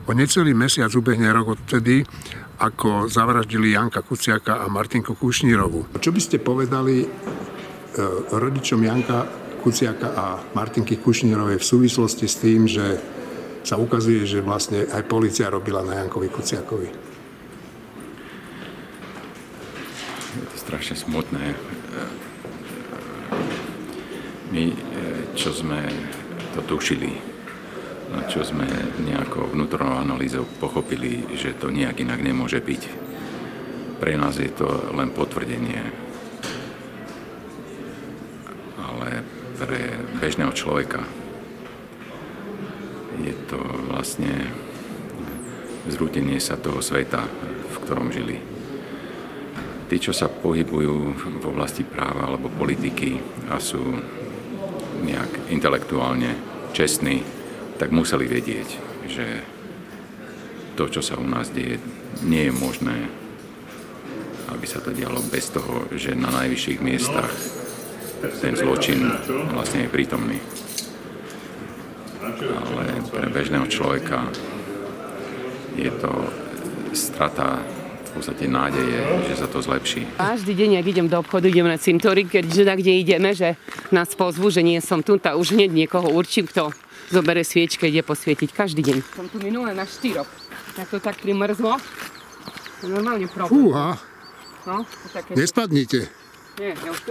O necelý mesiac ubehne rok odtedy, ako zavraždili Janka Kuciaka a Martinku Kušnírovú. Čo by ste povedali rodičom Janka Kuciaka a Martinky Kušnírovej v súvislosti s tým, že sa ukazuje, že vlastne aj polícia robila na Jankovi Kuciakovi? Je to strašne smutné. My, čo sme to tušili, čo sme nejakou vnútornou analýzou pochopili, že to nejak inak nemôže byť. Pre nás je to len potvrdenie. Ale pre bežného človeka je to vlastne zrútenie sa toho sveta, v ktorom žili. Tí, čo sa pohybujú v oblasti práva alebo politiky a sú nejak intelektuálne čestní, tak museli vedieť, že to, čo sa u nás deje, nie je možné, aby sa to dialo bez toho, že na najvyšších miestach ten zločin vlastne je prítomný. Ale pre bežného človeka je to strata v podstate nádeje, že sa to zlepší. Každý deň, ak idem do obchodu, idem na cintorík, keďže kde ideme, že nás pozvú, že nie som tu, tak už hneď niekoho určím, kto zobere sviečke, ide posvietiť každý deň. Som tu minulé na 4. Tak to tak primrzlo. To normálne problém. Fúha. No, také... Nespadnite. Nie, ja už tu...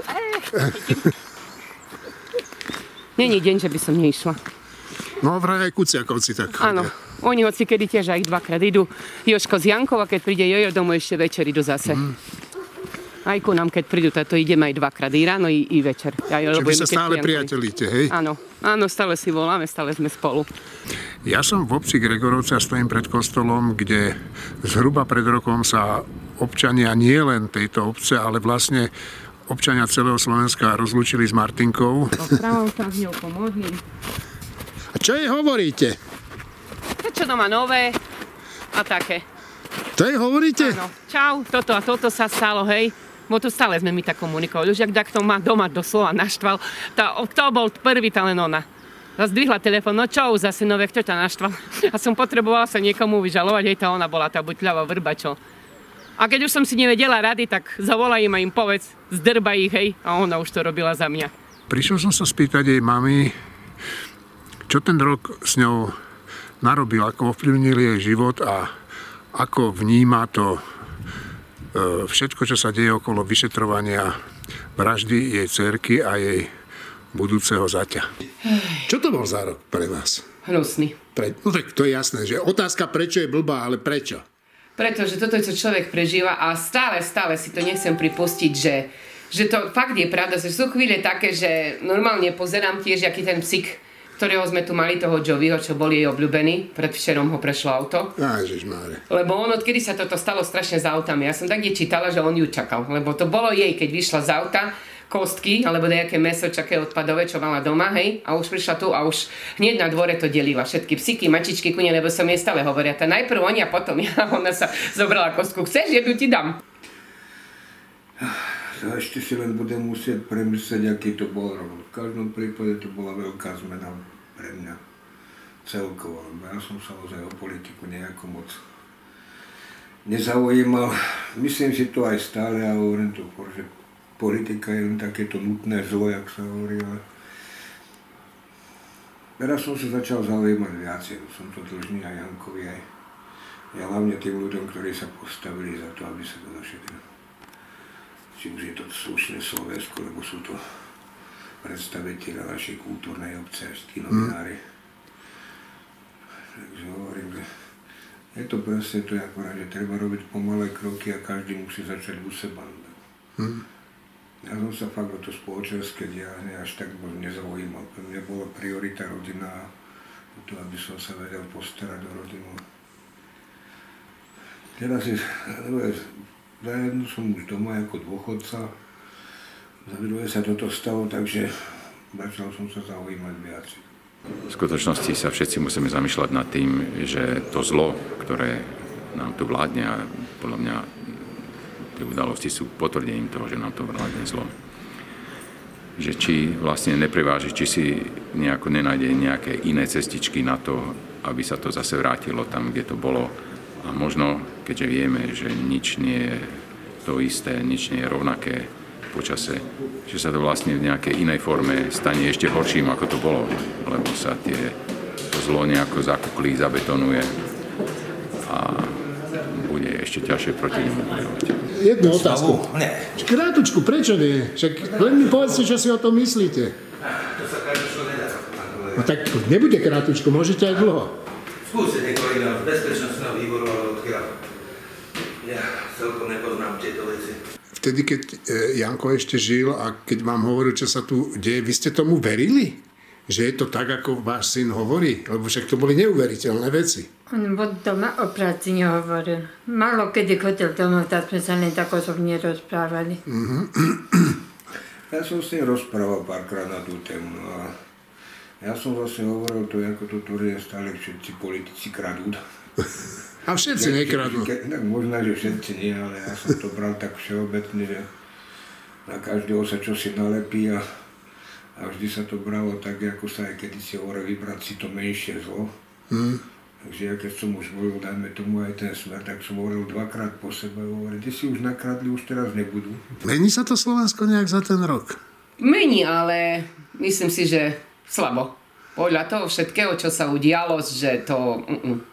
Není deň, že by som neišla. No vraj aj Kuciakovci tak. Áno, oni hoci kedy tiež aj dvakrát idú. Jožko z Jankov a keď príde Jojo domov, ešte večer idú zase. Aj ku nám, keď prídu, to ideme aj dvakrát, i ráno, i večer. Čiže vy sa stále priateľíte, hej? Áno, stále si voláme, stále sme spolu. Ja som v obci Gregorovce a stojím pred kostolom, kde zhruba pred rokom sa občania nie len tejto obce, ale vlastne občania celého Slovenska rozlúčili s Martinkou. Rozprávam sa s ňou, pomôžem. A čo jej hovoríte? To, čo doma nové a také. To jej hovoríte? Áno, čau, toto a toto sa stalo, hej. Bo tu stále sme my tak komunikovali. Už ak takto ma doma doslova naštval. To bol prvý, tá len ona. Zdvihla telefón, no čau, zase nové, kto ťa naštval? A som potrebovala sa niekomu vyžalovať, hej, tá ona bola tá buťľavá vrba, čo. A keď už som si nevedela rady, tak zavolaj im a im povedz, zdrba ich, hej. A ona už to robila za mňa. Prišiel som sa spýtať jej mami, čo ten rok s ňou narobil, ako ovplyvnil jej život a ako vníma to všetko, čo sa deje okolo vyšetrovania vraždy jej dcerky a jej budúceho zaťa. Čo to bol za rok pre vás? Hnusný. No tak to je jasné, že otázka prečo je blbá, ale prečo? Pretože toto je, čo človek prežíva a stále si to nechcem pripustiť, že to fakt je pravda, že sú chvíle také, že normálne pozerám tiež, aký ten psík, ktorého sme tu mali, toho Joeyho, čo bol jej obľúbený. Predvčerom ho prešlo auto. Ježišmáre. Lebo on, odkedy sa toto stalo strašne s autami. Ja som tak čítala, že on ju čakal. Lebo to bolo jej, keď vyšla z auta, kostky, alebo nejaké mäso čaké odpadové, čo mala doma, hej. A už prišla tu a už hneď na dvore to delila. Všetky psíky, mačičky, kune, lebo som jej stále hovoria. Tá najprv oni a potom ja. Ona sa zobrala kostku. Chceš, jednu ti dám. Ešte si len budem musieť premyslieť, aký to bol rok. V každom prípade to bola veľká zmena pre mňa celkovo. Ja som sa ozaj o politiku nejako moc nezaujímal. Myslím si to aj stále a hovorím to, že politika je len takéto nutné zlo, jak sa hovorí. Teraz som sa začal zaujímať viacej. Som to dlžný aj Jankovi, aj ja hlavne tým ľuďom, ktorí sa postavili za to, aby sa to zašetrilo. Či už je to slušné Slovensko, lebo sú to predstaviteľa našej kultúrnej obce, až tí novinári. Takže hovorím, že je to presne to, že treba robiť pomalé kroky a každý musí začať u seba. Ja som sa fakt o to spoločenské dianie až tak nezaujímal. Pre mňa bola priorita rodina a to, aby som sa vedel postarať o rodinu. Teraz je... Za jednu som už doma ako dôchodca, za druhé sa toto stalo, takže začal som sa zaujímať viac. V skutočnosti sa všetci musíme zamýšľať nad tým, že to zlo, ktoré nám tu vládne, a podľa mňa tie udalosti sú potvrdením toho, že nám to vládne zlo. že či vlastne nepreváži, či si nejako nenájde nejaké iné cestičky na to, aby sa to zase vrátilo tam, kde to bolo. A možno, keďže vieme, že nič nie je to isté, nič nie je rovnaké v počase, že sa to vlastne v nejakej inej forme stane ešte horším, ako to bolo, lebo sa to zlo nejako zakuklí, zabetonuje a bude ešte ťažšie proti nemu bojovať. Jednu otázku. Krátučku, prečo nie? Však len mi povedzte, čo si o tom myslíte. To sa krátučko nedá. No tak nebude krátučko, môžete aj dlho. Skúsite kolega z bezpečnostného výboru, ale odkiaľ. Ja celkom nepoznám tieto veci. Vtedy, keď Janko ešte žil a keď vám hovoril, čo sa tu deje, vy ste tomu verili? Že je to tak, ako váš syn hovorí? Lebo však to boli neuveriteľné veci. On bol doma o práci nehovoril. Málo kedy chodil domov, tak sme sa len tak osobne rozprávali. Ja som s ním rozprával párkrát na tú tému. No a ja som vlastne hovoril to, ako to tvrdí stále všetci politici kradú. A všetci nekradnú. Tak možno, že všetci nie, ale ja som to bral tak všeobecne, že na každého sa čosi nalepí a vždy sa to bralo tak, ako sa aj kedysi hovoril, vybrať si to menšie zlo. Takže ja keď som už volil, dajme tomu aj ten Smer, tak som hovoril dvakrát po sebe, hovoril, kde si už nakradli, už teraz nebudú. Mení sa to Slovensko nejak za ten rok? Mení, ale myslím si, že slabo. Podľa toho všetkého, čo sa udialo, že to...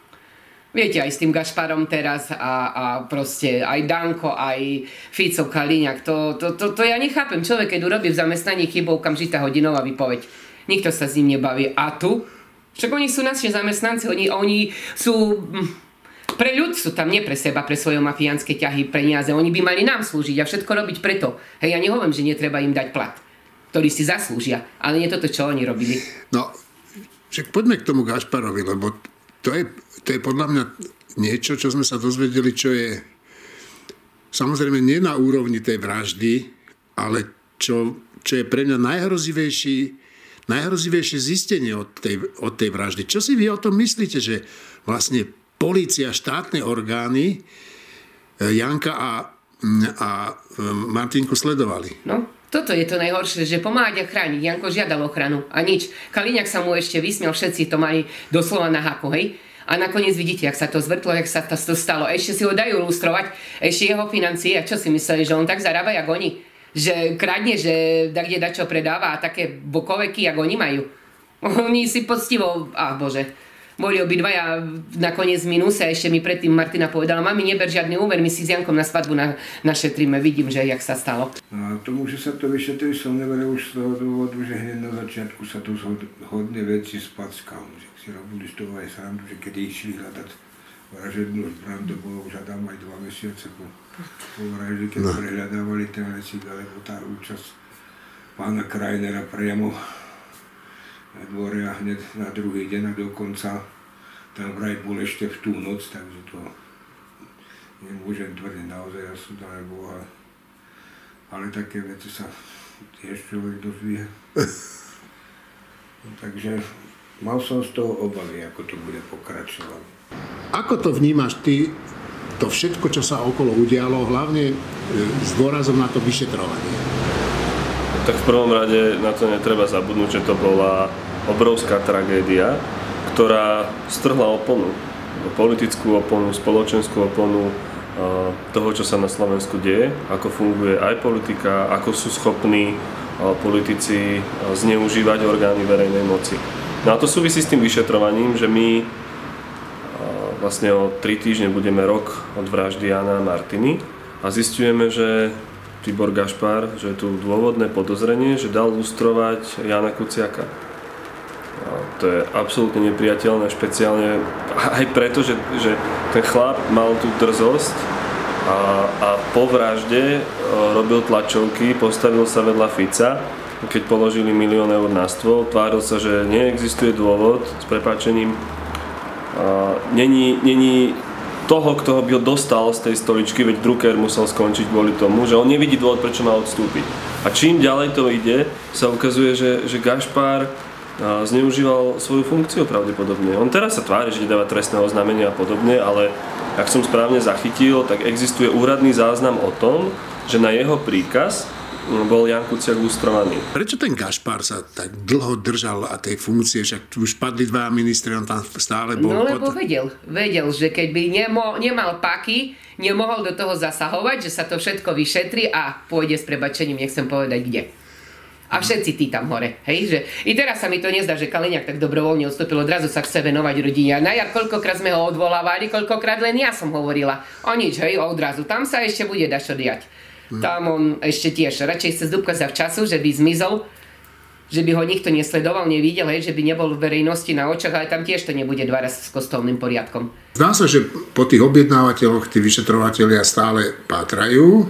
Viete, aj s tým Gašparom teraz a proste aj Danko, aj Fico, Kaliňák, to ja nechápem. Človek, keď urobí v zamestnaní chybu, okamžitá hodinová výpoveď. Nikto sa s ním nebaví. A tu? Však oni sú naši zamestnanci, oni sú... Pre ľud sú tam, nie pre seba, pre svoje mafiánske ťahy, peniaze. Oni by mali nám slúžiť a všetko robiť preto. Hej, ja nehovorím, že netreba im dať plat, ktorý si zaslúžia. Ale nie toto, čo oni robili. No, však poďme k tomu Gašparovi, lebo to je podľa mňa niečo, čo sme sa dozvedeli, čo je samozrejme nie na úrovni tej vraždy, ale čo je pre mňa najhrozivejšie zistenie od tej vraždy. Čo si vy o tom myslíte, že vlastne polícia, štátne orgány Janka a Martinku sledovali? No, toto je to najhoršie, že pomáhať a chrániť. Janko žiadal ochranu a nič. Kaliňák sa mu ešte vysmiel, všetci to mali doslova na haku, hej? A nakoniec vidíte, jak sa to zvrtlo, jak sa to stalo. Ešte si ho dajú lustrovať, ešte jeho financie. A čo si mysleli, že on tak zarába, jak oni? Že kradne, že kde dačo predáva a také bokoveky, jak oni majú. Oni si poctivo, bože, boli obidvaja nakoniec v minuse. Ešte mi predtým Martina povedala, mami, neber žiadny úver, my si s Jankom na svadbu našetríme. Vidím, že jak sa stalo. No a tomu, že sa to vyšetrí, som neveril už z toho dôvodu, že hneď na začiatku sa tu hodne veci spackal. Že si robili z toho aj srandu, že keď išli hľadať vražednú zbraň, to bolo už Adam aj 2 mesiace po vražde, keď prehľadávali ten recík, alebo tá účasť pána Krajnera priamo na dvore a hneď na druhý deň a dokonca tam vraj bol ešte v tú noc, takže to nemôžem tvrdiť, naozaj ja som tam nebol, ale také veci sa tiež človek dozvie. Takže mal som z toho obavy, ako to bude pokračovať. Ako to vnímaš ty, to všetko, čo sa okolo udialo, hlavne s dôrazom na to vyšetrovanie? Tak v prvom rade na to netreba zabudnúť, že to bola obrovská tragédia, ktorá strhla oponu. Politickú oponu, spoločenskú oponu toho, čo sa na Slovensku deje, ako funguje aj politika, ako sú schopní politici zneužívať orgány verejnej moci. No a to súvisí s tým vyšetrovaním, že my vlastne o 3 týždne budeme rok od vraždy Jána a Martiny a zisťujeme, že Tibor Gašpar, že je tu dôvodné podozrenie, že dal lustrovať Jána Kuciaka. A to je absolútne nepriateľné, špeciálne aj preto, že ten chlap mal tú drzosť a po vražde robil tlačovky, postavil sa vedľa Fica, keď položili 1 000 000 eur na stôl, tváril sa, že neexistuje dôvod, s prepáčením, není toho, kto by ho dostal z tej stoličky, veď Drucker musel skončiť kvôli tomu, že on nevidí dôvod, prečo má odstúpiť. A čím ďalej to ide, sa ukazuje, že Gašpar zneužíval svoju funkciu pravdepodobne. On teraz sa tvári, že dáva trestné oznámenia a podobne, ale ak som správne zachytil, tak existuje úradný záznam o tom, že na jeho príkaz bol Ján Kuciak lustrovaný. Prečo ten Gašpar sa tak dlho držal a tej funkcie, však už padli 2 ministri, on tam stále bol... No lebo vedel, že keď by nemal páky, nemohol do toho zasahovať, že sa to všetko vyšetrí a pôjde s prebačením, nechcem povedať kde. A všetci tí tam hore, hej, že i teraz sa mi to nezdá, že Kaliňák tak dobrovoľne odstúpil, odrazu sa chce venovať rodine. A na jar koľkokrát sme ho odvolávali, koľkokrát len ja som hovorila. O nič, hej, odrazu, tam sa ešte bude dačo diať. Tam on ešte tiež, radšej chce zdúbkať za včasu, že by zmizol, že by ho nikto nesledoval, nevidel, hej, že by nebol v verejnosti na očach, ale tam tiež to nebude 2 raz s kostolným poriadkom. Zdá sa, že po tých objednávateľoch tí vyšetrovatelia stále pátrajú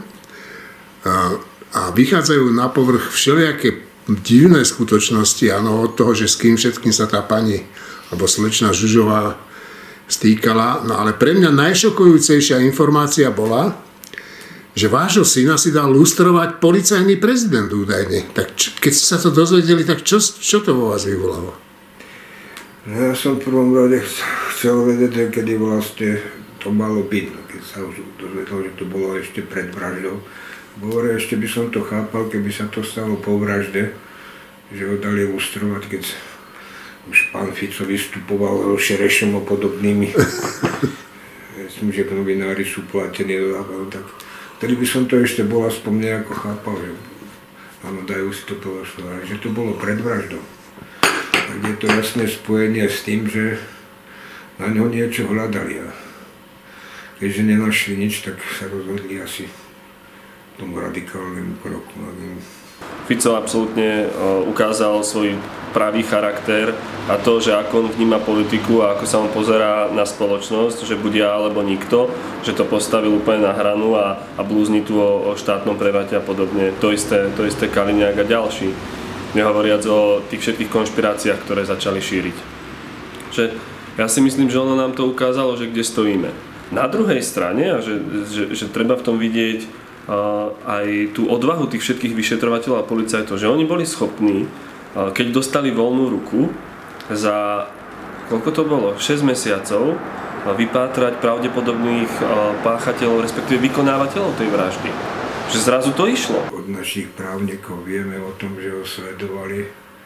a vychádzajú na povrch všelijaké divné skutočnosti, áno, od toho, že s kým všetkým sa tá pani alebo slečna Žužová stýkala. No ale pre mňa najšokujúcejšia informácia bola, že vášho syna si dal lustrovať policajný prezident údajne. Tak keď ste sa to dozvedeli, tak čo to vo vás vyvolalo? No ja som v prvom rade chcel vedieť, kedy vlastne to malo byť, keď sa už dozvedel, že to bolo ešte pred vraždou. Hovorím, ešte by som to chápal, keby sa to stalo po vražde, že ho dali lustrovať, keď už pán Fico vystupoval Šerešom a podobnými. Myslím, že novinári sú platení, tak vtedy by som to ešte bol aspoň nejako chápal, že áno, dajú si to povedať, že to bolo pred vraždou. Tak je to jasné spojenie s tým, že na ňo niečo hľadali a keďže nenašli nič, tak sa rozhodli asi tomu radikálnemu kroku. Fico absolútne ukázal svoj pravý charakter a to, že ako on vníma politiku a ako sa on pozerá na spoločnosť, že bude ja alebo nikto, že to postavil úplne na hranu a blúzni tu o štátnom prevrate a podobne. To isté Kaliňák a ďalší. Nehovoriac o tých všetkých konšpiráciách, ktoré začali šíriť. Že ja si myslím, že ono nám to ukázalo, že kde stojíme. Na druhej strane, a že treba v tom vidieť aj tú odvahu tých všetkých vyšetrovateľov a policajtov, že oni boli schopní, keď dostali voľnú ruku za, koľko to bolo, 6 mesiacov, vypátrať pravdepodobných páchateľov, respektíve vykonávateľov tej vraždy. Že zrazu to išlo. Od našich právnikov vieme o tom, že ho sledovali,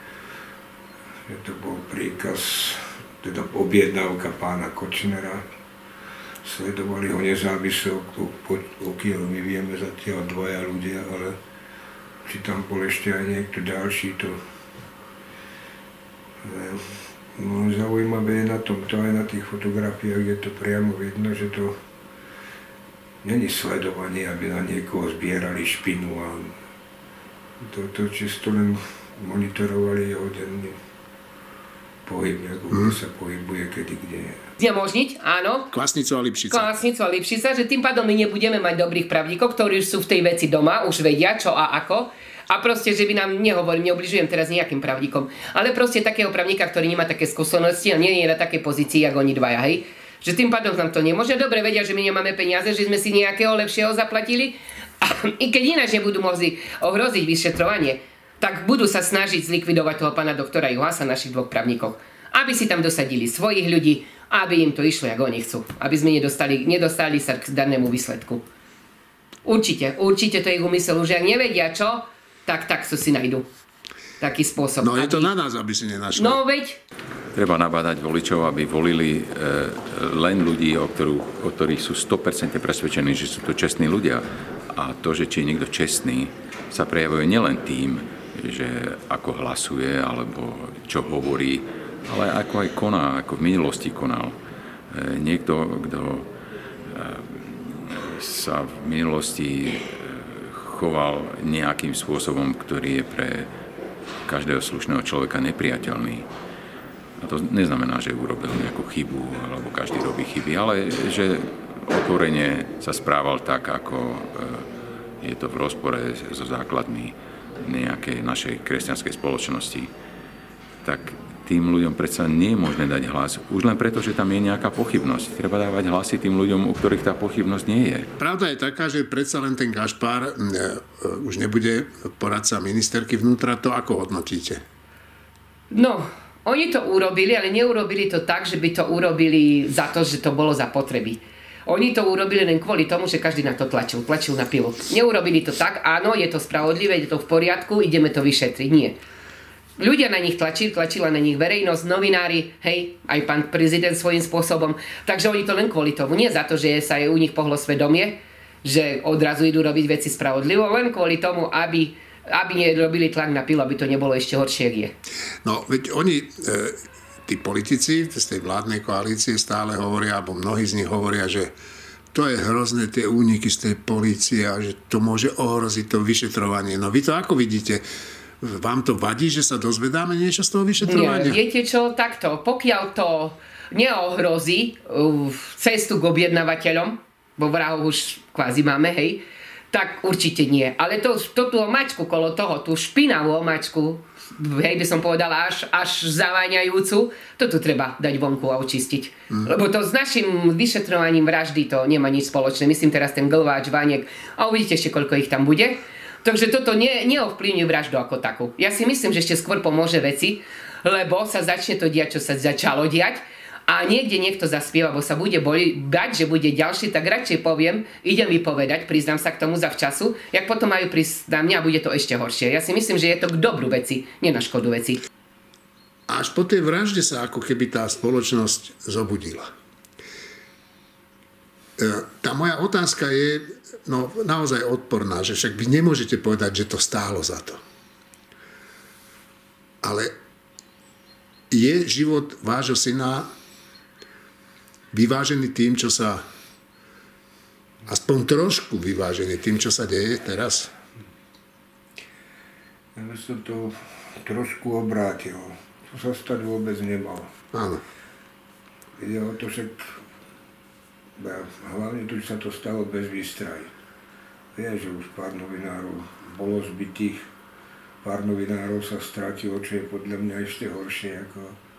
že to bol príkaz, teda objednávka pána Kočnera. Sledovali ho nezávisle, pokiaľ my vieme zatiaľ 2 ľudia, ale či tam bol ešte aj niekto ďalší, to... No, zaujímavé je na tomto, aj na tých fotografiách je to priamo vidno, že to není sledovanie, aby na niekoho zbierali špinu a to čisto len monitorovali jeho denný pohyb, ako sa pohybuje, kedy, kde je. Znemožniť, áno. Kvasnicu a Lipšica. Že tým pádom my nebudeme mať dobrých právnikov, ktorí už sú v tej veci doma, už vedia čo a ako. A proste, že by nám neobližujem teraz nejakým právnikom, ale proste takého právnika, ktorý nemá také skúsenosti a nie je na takej pozícii, ako oni 2, hej. Že tým pádom nám to nemôže. Dobre vedia, že my nemáme peniaze, že sme si nejakého lepšieho zaplatili. A i keď ináč nebudú môcť ohroziť vyšetrovanie, tak budú sa snažiť zlikvidovať toho pána doktora Juhasa, našich 2 právnikov. Aby si tam dosadili svojich ľudí, aby im to išlo, ako oni chcú. Aby sme nedostali sa k danému výsledku. Určite to je ich úmysel, že ak nevedia čo, tak si nájdu taký spôsob. No je to na nás, aby si nenašli. No veď. Treba nabádať voličov, aby volili len ľudí, o ktorých sú 100% presvedčení, že sú to čestní ľudia. A to, že či je niekto čestný, sa prejavuje nielen tým, že ako hlasuje, alebo čo hovorí, ale ako aj koná, ako v minulosti konal. Niekto, kto sa v minulosti choval nejakým spôsobom, ktorý je pre každého slušného človeka nepriateľný. A to neznamená, že urobil nejakú chybu, alebo každý robí chyby, ale že otvorene sa správal tak, ako je to v rozpore so základmi nejakej našej kresťanskej spoločnosti. Tak tým ľuďom predsa nie je možné dať hlas, už len preto, že tam je nejaká pochybnosť. Treba dávať hlasy tým ľuďom, u ktorých tá pochybnosť nie je. Pravda je taká, že predsa len ten Gašpar už nebude poradca ministerky vnútra. To ako hodnotíte? No, oni to urobili, ale neurobili to tak, že by to urobili za to, že to bolo za potreby. Oni to urobili len kvôli tomu, že každý na to tlačil na pilu. Neurobili to tak, áno, je to spravodlivé, je to v poriadku, ideme to vyšetriť. Nie. Ľudia na nich tlačila na nich verejnosť, novinári, hej, aj pán prezident svojím spôsobom. Takže oni to len kvôli tomu. Nie za to, že sa u nich pohlo svedomie, že odrazu idú robiť veci spravodlivo, len kvôli tomu, aby nerobili tlak na pilu, aby to nebolo ešte horšie, jak je. No, veď oni... Tí politici z tej vládnej koalície stále hovoria, alebo mnohí z nich hovoria, že to je hrozné, tie úniky z tej polície a že to môže ohroziť to vyšetrovanie. No vy to ako vidíte? Vám to vadí, že sa dozvedáme niečo z toho vyšetrovania? Nie, viete čo, takto, pokiaľ to neohrozí cestu k objednávateľom, bo vrahov už kvázi máme, hej, tak určite nie. Ale tú omačku kolo toho, tú špinavú omačku, hej, by som povedala, až zaváňajúcu, to tu treba dať vonku a očistiť. Lebo to s našim vyšetrovaním vraždy to nemá nič spoločné. Myslím teraz ten Glváč, Vániek a uvidíte ešte, koľko ich tam bude. Takže toto neovplyvňuje vraždu ako takú. Ja si myslím, že ešte skôr pomôže veci, lebo sa začne to diať, čo sa začalo diať. A niekto zaspieva, bo sa bude bať, že bude ďalší, tak radšej poviem, idem vypovedať, priznám sa k tomu zavčasu, jak potom majú prísť na mňa a bude to ešte horšie. Ja si myslím, že je to k dobru veci, nie na škodu veci. Až po tej vražde sa ako keby tá spoločnosť zobudila. Tá moja otázka je naozaj odporná, že však vy nemôžete povedať, že to stálo za to. Ale je život vášho syna vyvážený tým, čo sa... aspoň trošku vyvážený tým, čo sa deje teraz? Ja by som to trošku obrátil. To sa stať vôbec nemal. Áno. Ide o to, však hlavne tu sa to stalo bez výstrahy. Vieš, že už pár novinárov bolo zbytých, pár novinárov sa stratilo, čo je podľa mňa ešte horšie, ako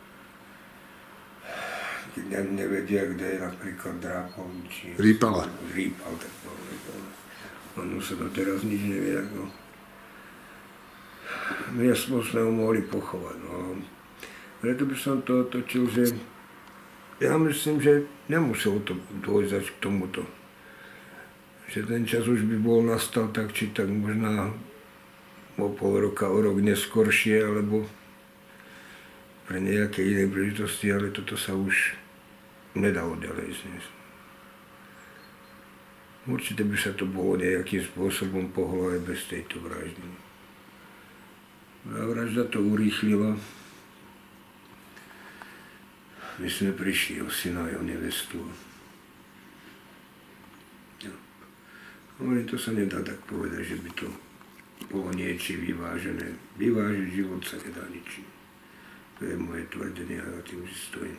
keď nevedia, kde je napríklad Drápol, či... Rýpal, tak povedal. Ono sa to teraz nič nevie, ako... My sme ho mohli pochovať, no. Preto by som to otočil, že ja myslím, že nemuselo to dôjsť k tomuto. Že ten čas už by bol nastal tak, či tak možná o pol roka, o rok neskoršie, alebo pre nejaké iné príležitosti, ale toto sa už nedalo ďalej zniesť. Určite by sa to bolo nejakým spôsobom pohlo aj bez tejto vraždy. A vražda to urýchlila. My sme prišli o syna a o nevestu. Ale to sa nedá tak povedať, že by to bolo niečím vyvážené. Vyvážiť život sa nedá ničím. To je moje tvrdenie a za tým si stojím.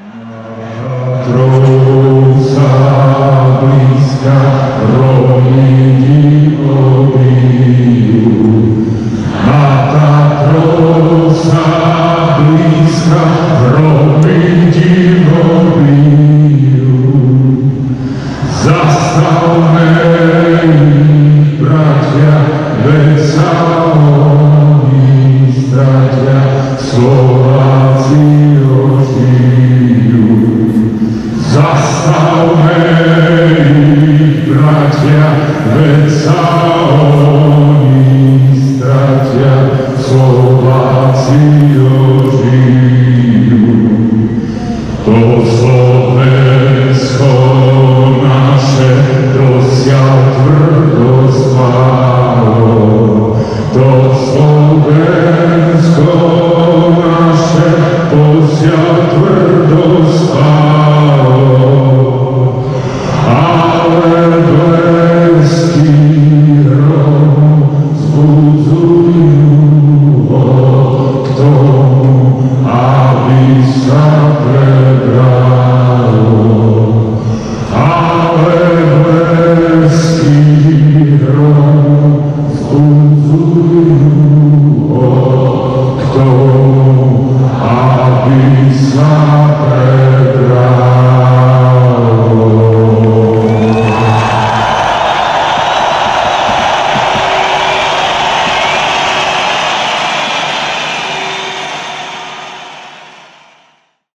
Tróca blízka promení obiju. Mata tróca blízka promení obiju. Zastavme ich, bratia, veď sa oni stratia, Slováci ožijú. Zastavme